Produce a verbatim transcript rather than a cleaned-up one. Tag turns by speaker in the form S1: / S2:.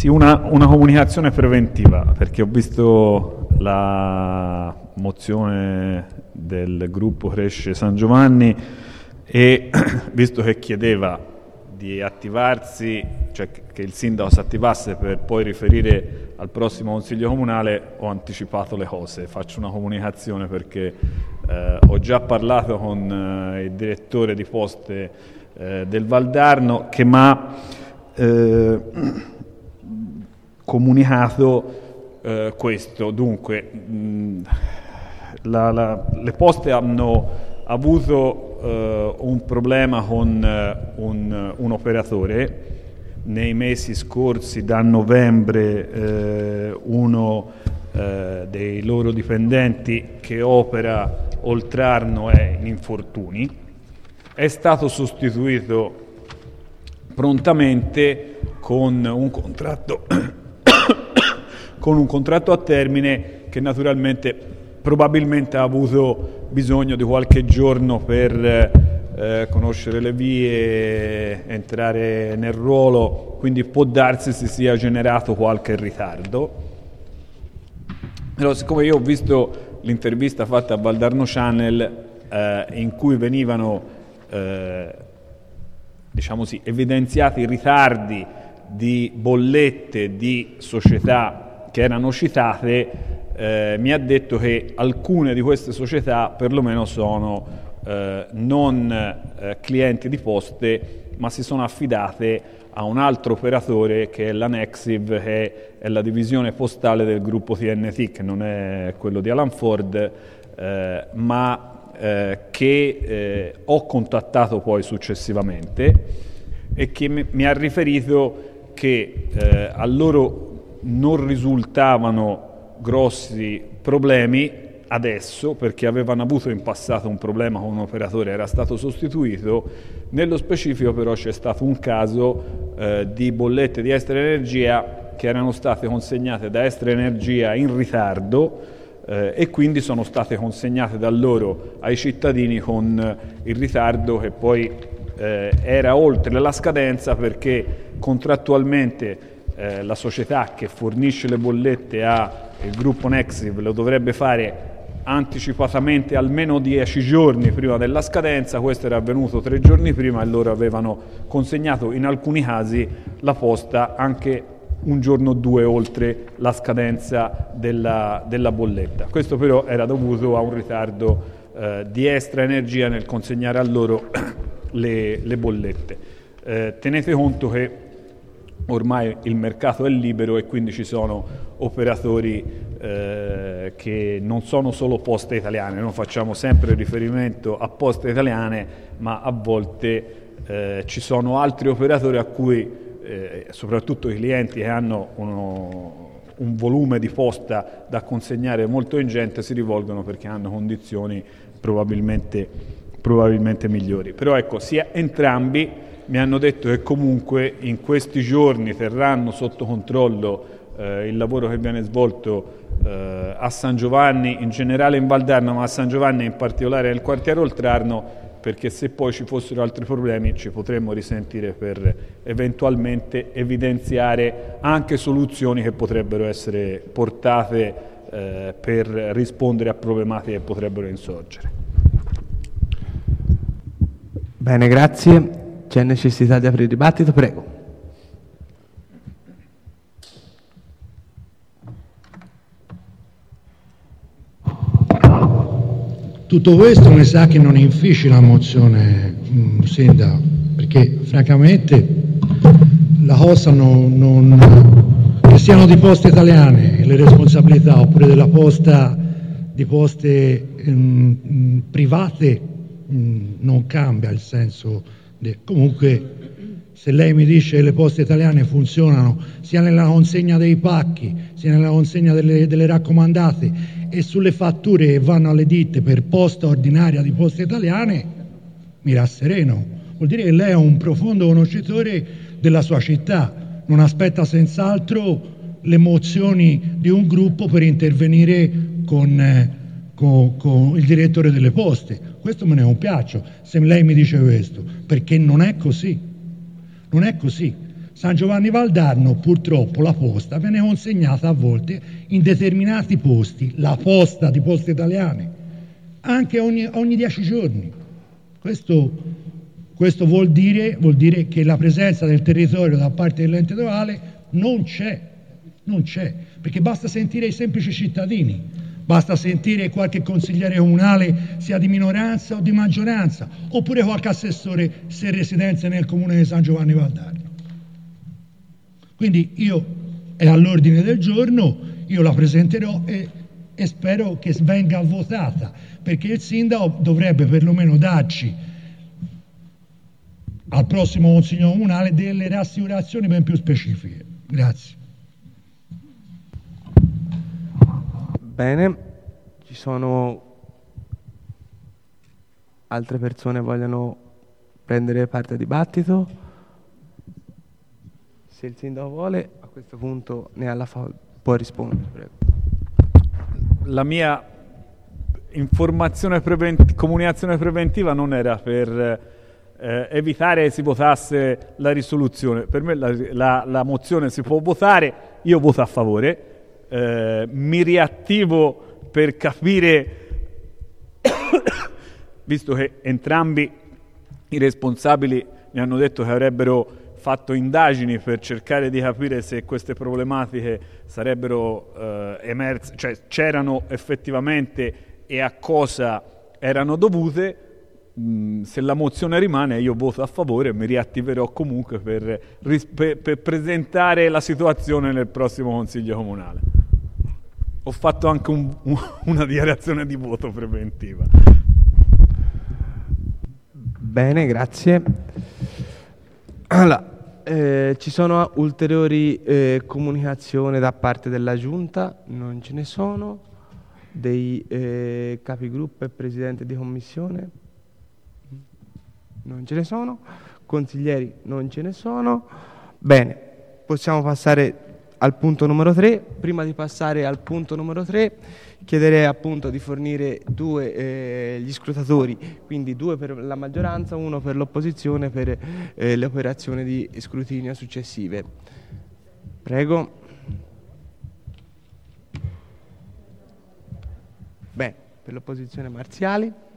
S1: Sì, una, una comunicazione preventiva, perché ho visto la mozione del gruppo Cresce San Giovanni e visto che chiedeva di attivarsi, cioè che il sindaco si attivasse per poi riferire al prossimo consiglio comunale, ho anticipato le cose, faccio una comunicazione perché eh, ho già parlato con eh, il direttore di poste eh, del Valdarno che mi ha eh, comunicato eh, questo. Dunque, mh, la, la, le poste hanno avuto eh, un problema con eh, un, un operatore. Nei mesi scorsi, da novembre, eh, uno eh, dei loro dipendenti che opera Oltrarno è in infortuni, è stato sostituito prontamente con un contratto con un contratto a termine che naturalmente probabilmente ha avuto bisogno di qualche giorno per eh, conoscere le vie, entrare nel ruolo, quindi può darsi si sia generato qualche ritardo. Però siccome io ho visto l'intervista fatta a Valdarno Channel eh, in cui venivano eh, diciamo sì, evidenziati i ritardi di bollette di società che erano citate, eh, mi ha detto che alcune di queste società perlomeno sono eh, non eh, clienti di poste, ma si sono affidate a un altro operatore che è la Nexiv, che è la divisione postale del gruppo T N T, che non è quello di Alan Ford, eh, ma eh, che eh, ho contattato poi successivamente e che mi, mi ha riferito che eh, a loro non risultavano grossi problemi adesso, perché avevano avuto in passato un problema con un operatore, era stato sostituito. Nello specifico però c'è stato un caso eh, di bollette di Estra Energia che erano state consegnate da Estra Energia in ritardo eh, e quindi sono state consegnate da loro ai cittadini con il ritardo che poi eh, era oltre la scadenza, perché contrattualmente Eh, la società che fornisce le bollette al gruppo Nexiv lo dovrebbe fare anticipatamente almeno dieci giorni prima della scadenza. Questo era avvenuto tre giorni prima e loro avevano consegnato in alcuni casi la posta anche un giorno o due oltre la scadenza della, della bolletta. Questo però era dovuto a un ritardo eh, di Estra Energia nel consegnare a loro le, le bollette. Eh, tenete conto che ormai il mercato è libero e quindi ci sono operatori eh, che non sono solo poste italiane. Noi facciamo sempre riferimento a poste italiane, ma a volte eh, ci sono altri operatori a cui, eh, soprattutto i clienti che hanno uno, un volume di posta da consegnare molto ingente, si rivolgono perché hanno condizioni probabilmente, probabilmente migliori. Però ecco, sia entrambi mi hanno detto che comunque in questi giorni terranno sotto controllo eh, il lavoro che viene svolto eh, a San Giovanni, in generale in Valdarno, ma a San Giovanni in particolare nel quartiere Oltrarno, perché se poi ci fossero altri problemi ci potremmo risentire per eventualmente evidenziare anche soluzioni che potrebbero essere portate eh, per rispondere a problematiche che potrebbero insorgere.
S2: Bene, grazie. C'è necessità di aprire dibattito? Prego.
S3: Tutto questo mi sa che non infici la mozione, mh, Sindaco, perché francamente la cosa non, non che siano di Poste Italiane le responsabilità oppure della posta di poste mh, mh, private mh, non cambia il senso. Comunque, se lei mi dice che le poste italiane funzionano sia nella consegna dei pacchi, sia nella consegna delle, delle raccomandate e sulle fatture che vanno alle ditte per posta ordinaria di Poste Italiane, mi rassereno. Vuol dire che lei è un profondo conoscitore della sua città, non aspetta senz'altro le mozioni di un gruppo per intervenire con, eh, con, con il direttore delle poste. Questo me ne compiaccio se lei mi dice questo, perché non è così, non è così. San Giovanni Valdarno, purtroppo la posta viene consegnata a volte in determinati posti, la posta di Poste Italiane, anche ogni, ogni dieci giorni. Questo, questo vuol dire, vuol dire che la presenza del territorio da parte dell'ente locale non c'è, non c'è, perché basta sentire i semplici cittadini, basta sentire qualche consigliere comunale sia di minoranza o di maggioranza, oppure qualche assessore se residente nel comune di San Giovanni Valdarno. Quindi io è all'ordine del giorno, io la presenterò e, e spero che venga votata, perché il sindaco dovrebbe perlomeno darci al prossimo Consiglio Comunale delle rassicurazioni ben più specifiche. Grazie.
S2: Bene, ci sono altre persone che vogliono prendere parte al dibattito? Se il sindaco vuole, a questo punto ne ha la fa- può rispondere, prego.
S1: La mia informazione prevent- comunicazione preventiva non era per eh, evitare che si votasse la risoluzione. Per me la, la, la mozione si può votare, io voto a favore, eh, mi riattivo per capire, visto che entrambi i responsabili mi hanno detto che avrebbero fatto indagini per cercare di capire se queste problematiche sarebbero eh, emerse, cioè c'erano effettivamente e a cosa erano dovute. Mh, se la mozione rimane io voto a favore e mi riattiverò comunque per, per, per presentare la situazione nel prossimo Consiglio Comunale. Ho fatto anche un, un, una dichiarazione di voto preventiva.
S2: Bene, grazie. Allora, eh, ci sono ulteriori eh, comunicazioni da parte della Giunta? Non ce ne sono. Dei eh, capigruppo e presidente di commissione? Non ce ne sono. Consiglieri? Non ce ne sono. Bene, possiamo passare al punto numero tre. Prima di passare al punto numero tre, chiederei appunto di fornire due eh, gli scrutatori, quindi due per la maggioranza, uno per l'opposizione per eh, le operazioni di scrutinio successive. Prego. Bene, per l'opposizione Marziali.